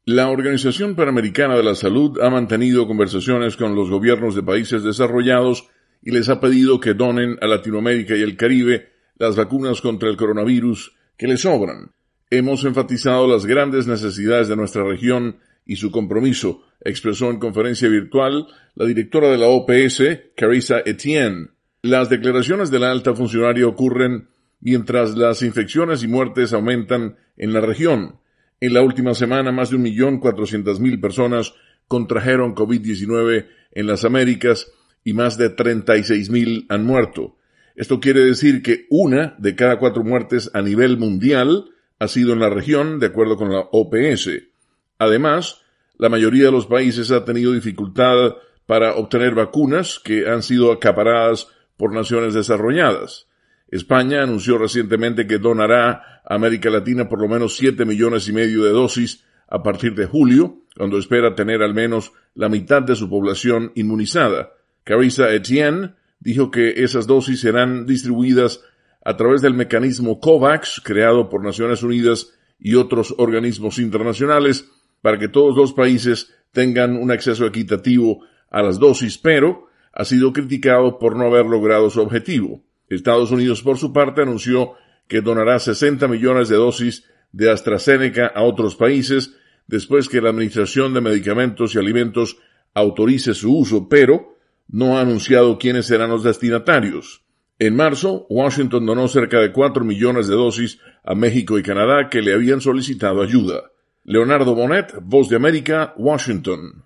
La Organización Panamericana de la Salud ha mantenido conversaciones con los gobiernos de países desarrollados y les ha pedido que donen a Latinoamérica y el Caribe las vacunas contra el coronavirus que les sobran. Hemos enfatizado las grandes necesidades de nuestra región y su compromiso, expresó en conferencia virtual la directora de la OPS, Carissa Etienne. Las declaraciones de la alta funcionaria ocurren mientras las infecciones y muertes aumentan en la región. En la última semana, más de 1.400.000 personas contrajeron COVID-19 en las Américas y más de 36.000 han muerto. Esto quiere decir que 1 de cada 4 muertes a nivel mundial ha sido en la región, de acuerdo con la OPS. Además, la mayoría de los países ha tenido dificultad para obtener vacunas que han sido acaparadas por naciones desarrolladas. España anunció recientemente que donará a América Latina por lo menos 7,5 millones de dosis a partir de julio, cuando espera tener al menos la mitad de su población inmunizada. Carissa Etienne dijo que esas dosis serán distribuidas a través del mecanismo COVAX, creado por Naciones Unidas y otros organismos internacionales, para que todos los países tengan un acceso equitativo a las dosis, pero ha sido criticado por no haber logrado su objetivo. Estados Unidos, por su parte, anunció que donará 60 millones de dosis de AstraZeneca a otros países después que la Administración de Medicamentos y Alimentos autorice su uso, pero no ha anunciado quiénes serán los destinatarios. En marzo, Washington donó cerca de 4 millones de dosis a México y Canadá que le habían solicitado ayuda. Leonardo Bonet, Voz de América, Washington.